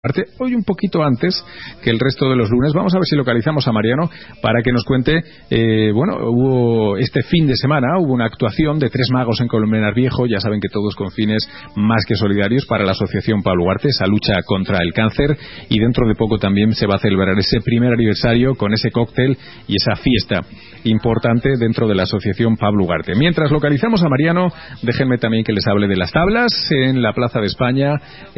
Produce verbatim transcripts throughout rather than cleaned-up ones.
Hoy un poquito antes que el resto de los lunes. Vamos a ver si localizamos a Mariano para que nos cuente, eh, bueno, hubo este fin de semana, hubo una actuación de tres magos en Colmenar Viejo, ya saben que todos con fines más que solidarios para la Asociación Pablo Ugarte, esa lucha contra el cáncer, y dentro de poco también se va a celebrar ese primer aniversario con ese cóctel y esa fiesta importante dentro de la Asociación Pablo Ugarte. Mientras localizamos a Mariano, déjenme también que les hable de las tablas en la Plaza de España,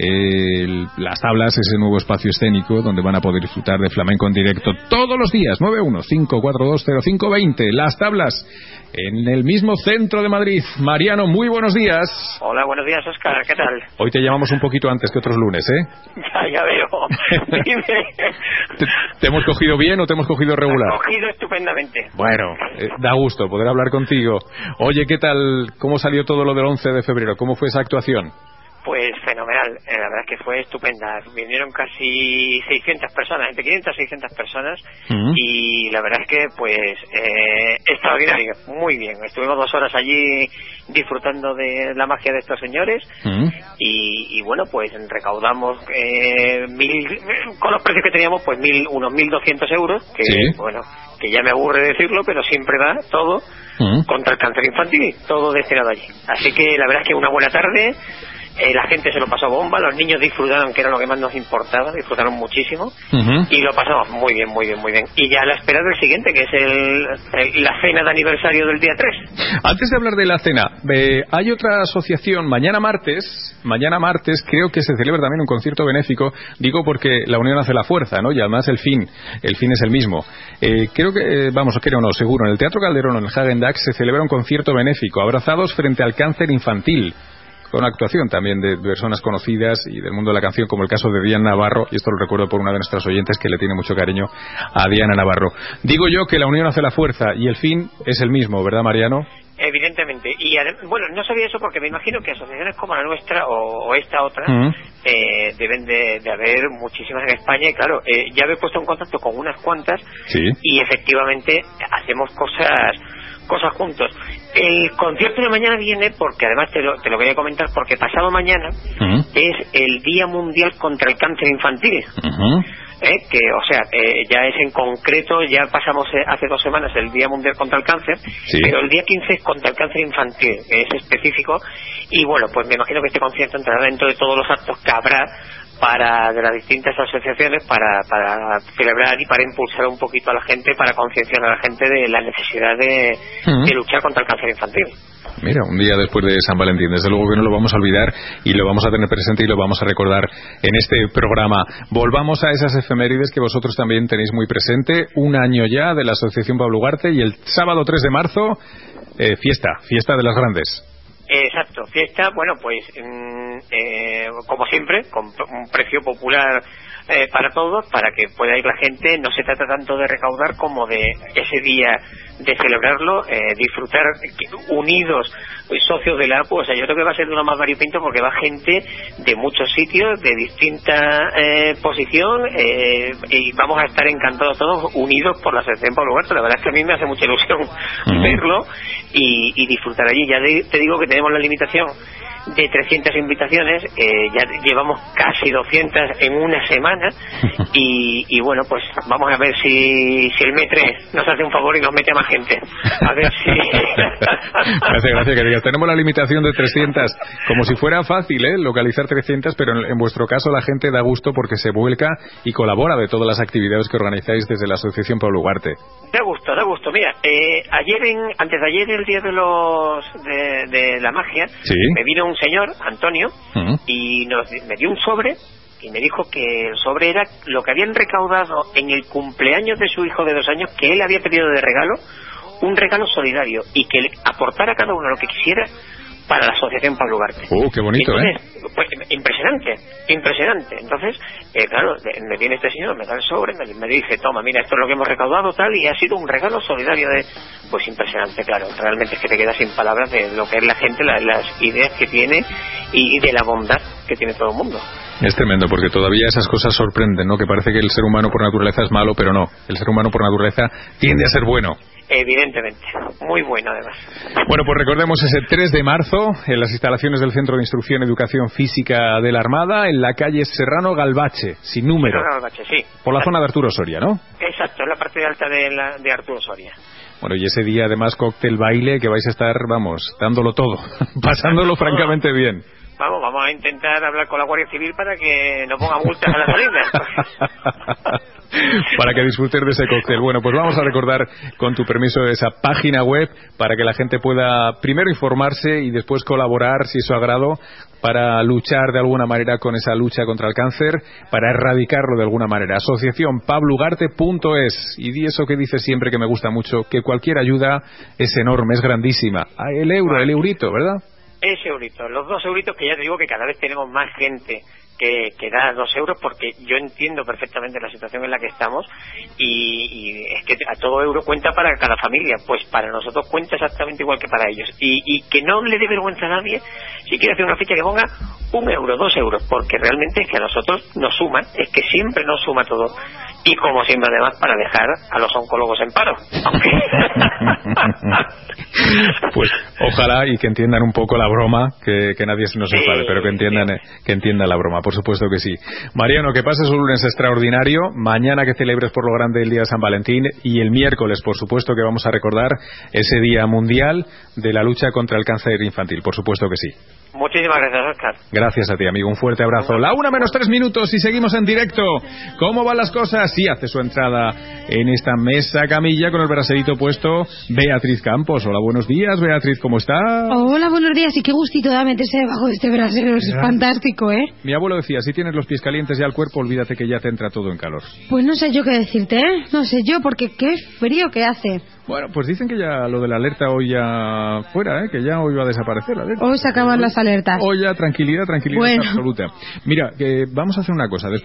eh, las tablas, ese nuevo espacio escénico donde van a poder disfrutar de flamenco en directo todos los días. Nueve uno cinco cuatro dos cero cinco dos cero. Las tablas en el mismo centro de Madrid. Mariano, muy buenos días. Hola, buenos días, Óscar, ¿qué tal? Hoy te llamamos un poquito antes que otros lunes, ¿eh? Ya, ya veo. Dime. ¿Te, ¿Te hemos cogido bien o te hemos cogido regular? Me has cogido estupendamente. Bueno, eh, da gusto poder hablar contigo. Oye, ¿qué tal? ¿Cómo salió todo lo del once de febrero? ¿Cómo fue esa actuación? Pues fenomenal, eh, la verdad es que fue estupenda. Vinieron casi seiscientas personas, entre quinientas y seiscientas personas, uh-huh. Y la verdad es que, pues, eh, extraordinario, muy bien. Estuvimos dos horas allí disfrutando de la magia de estos señores, uh-huh. y, y bueno, pues recaudamos eh, mil, con los precios que teníamos, pues mil, unos mil doscientos euros, que sí. Bueno, que ya me aburre decirlo, pero siempre va todo uh-huh. contra el cáncer infantil, todo destinado allí. Así que la verdad es que una buena tarde. Eh, la gente se lo pasó bomba, los niños disfrutaron, que era lo que más nos importaba, disfrutaron muchísimo, uh-huh. y lo pasamos muy bien, muy bien, muy bien. Y ya a la espera del siguiente, que es el, el, la cena de aniversario del día tres. Antes de hablar de la cena, eh, hay otra asociación, mañana martes, mañana martes creo que se celebra también un concierto benéfico, digo porque la unión hace la fuerza, ¿no? Y además el fin, el fin es el mismo. Eh, creo que, eh, vamos, creo no, seguro, en el Teatro Calderón, en el Häagen-Dazs, se celebra un concierto benéfico, abrazados frente al cáncer infantil, con actuación también de personas conocidas y del mundo de la canción, como el caso de Diana Navarro, y esto lo recuerdo por una de nuestras oyentes que le tiene mucho cariño a Diana Navarro. Digo yo que la unión hace la fuerza y el fin es el mismo, ¿verdad, Mariano? Evidentemente, y bueno, no sabía eso porque me imagino que asociaciones como la nuestra o, o esta otra uh-huh. eh, deben de, de haber muchísimas en España, y claro, eh, ya me he puesto en contacto con unas cuantas, sí. Y efectivamente hacemos cosas cosas juntos. El concierto de mañana viene porque, además te lo, te lo voy a comentar, porque pasado mañana uh-huh. es el Día Mundial contra el Cáncer Infantil. Uh-huh. Eh, que, o sea, eh, ya es en concreto, ya pasamos eh, hace dos semanas el Día Mundial contra el Cáncer, sí. Pero el día quince es contra el cáncer infantil, que es específico, y bueno, pues me imagino que este concierto entrará dentro de todos los actos que habrá para de las distintas asociaciones para, para celebrar y para impulsar un poquito a la gente, para concienciar a la gente de la necesidad de, uh-huh. de luchar contra el cáncer infantil. Mira, un día después de San Valentín, desde luego que no lo vamos a olvidar y lo vamos a tener presente y lo vamos a recordar en este programa. Volvamos a esas efemérides que vosotros también tenéis muy presente. Un año ya de la Asociación Pablo Ugarte, y el sábado tres de marzo, eh, fiesta, fiesta de las grandes. Exacto, fiesta, bueno, pues mmm, eh, como siempre, con un precio popular eh, para todos, para que pueda ir la gente. No se trata tanto de recaudar como de ese día de celebrarlo, eh, disfrutar unidos, socios de la A P U. O sea, yo creo que va a ser de uno más variopinto porque va gente de muchos sitios, de distinta eh, posición, eh, y vamos a estar encantados todos unidos por la Asociación Pablo Ugarte. La verdad es que a mí me hace mucha ilusión uh-huh. verlo y, y disfrutar allí. Ya de, te digo que tenemos la limitación de trescientas invitaciones, eh, ya llevamos casi doscientas en una semana y, y bueno, pues vamos a ver si, si el Metre nos hace un favor y nos mete a más gente. A ver si... Gracias, gracias, que digas. Tenemos la limitación de trescientas, como si fuera fácil, ¿eh? Localizar trescientas, pero en, en vuestro caso la gente da gusto porque se vuelca y colabora de todas las actividades que organizáis desde la Asociación Pablo Ugarte. Da gusto, da gusto. Mira, eh, ayer, en, antes de ayer, el día de los de, de la magia, ¿sí? Me vino un señor, Antonio, uh-huh. y nos, me dio un sobre y me dijo que el sobre era lo que habían recaudado en el cumpleaños de su hijo de dos años, que él había pedido de regalo, un regalo solidario, y que le aportara a cada uno lo que quisiera para la Asociación Pablo Ugarte. ¡Uh, qué bonito! Entonces, ¿eh? Pues impresionante, impresionante. Entonces, eh, claro, me viene este señor, me da el sobre, me, me dice, toma, mira, esto es lo que hemos recaudado, tal, y ha sido un regalo solidario de... Pues impresionante, claro. Realmente es que te quedas sin palabras de lo que es la gente, la, las ideas que tiene y de la bondad que tiene todo el mundo. Es tremendo, porque todavía esas cosas sorprenden, ¿no? Que parece que el ser humano por naturaleza es malo, pero no. El ser humano por naturaleza tiende a ser bueno. Evidentemente, muy bueno además. Bueno, pues recordemos ese tres de marzo en las instalaciones del Centro de Instrucción y Educación Física de la Armada, en la calle Serrano Galvache, sin número. Serrano Galvache, sí. Por la zona de Arturo Soria, ¿no? Exacto, en la parte de alta de, la, de Arturo Soria. Bueno, y ese día además cóctel baile que vais a estar, vamos, dándolo todo, pasándolo francamente bien. Vamos, vamos a intentar hablar con la Guardia Civil para que no ponga multas a la salida. Para que disfrutes de ese cóctel. Bueno, pues vamos a recordar, con tu permiso, esa página web para que la gente pueda primero informarse y después colaborar, si es su agrado, para luchar de alguna manera con esa lucha contra el cáncer, para erradicarlo de alguna manera. Asociación pablo ugarte punto es. Y di eso que dice siempre, que me gusta mucho, que cualquier ayuda es enorme, es grandísima. Ah, el euro, el eurito, ¿verdad? Ese eurito, los dos euritos, que ya te digo que cada vez tenemos más gente que, que da dos euros, porque yo entiendo perfectamente la situación en la que estamos y, y es que a todo euro cuenta para cada familia, pues para nosotros cuenta exactamente igual que para ellos, y, y que no le dé vergüenza a nadie si quiere hacer una ficha que ponga un euro, dos euros, porque realmente es que a nosotros nos suma, es que siempre nos suma todo, y como siempre además para dejar a los oncólogos en paro. Pues ojalá y que entiendan un poco la broma, que, que nadie se nos enfade, sí, pero que entiendan, sí. que entiendan la broma, por supuesto que sí. Mariano, que pases un lunes extraordinario, mañana que celebres por lo grande el día de San Valentín, y el miércoles, por supuesto, que vamos a recordar ese día mundial de la lucha contra el cáncer infantil, por supuesto que sí. Muchísimas gracias, Oscar. Gracias a ti, amigo, un fuerte abrazo. La una menos tres minutos y seguimos en directo. ¿Cómo van las cosas? Sí, hace su entrada en esta mesa camilla con el braserito puesto Beatriz Campos. Hola, buenos días, Beatriz, ¿cómo estás? Hola, buenos días, y qué gustito da meterse debajo de este brasero, es ya. fantástico, ¿eh? Mi abuelo decía, si tienes los pies calientes ya el cuerpo, olvídate que ya te entra todo en calor. Pues no sé yo qué decirte, ¿eh? No sé yo, porque qué frío que hace. Bueno, pues dicen que ya lo de la alerta hoy ya fuera, ¿eh? Que ya hoy va a desaparecer la alerta. Hoy se acaban las alertas. Hoy ya tranquilidad, tranquilidad bueno. absoluta. Mira, que vamos a hacer una cosa. Después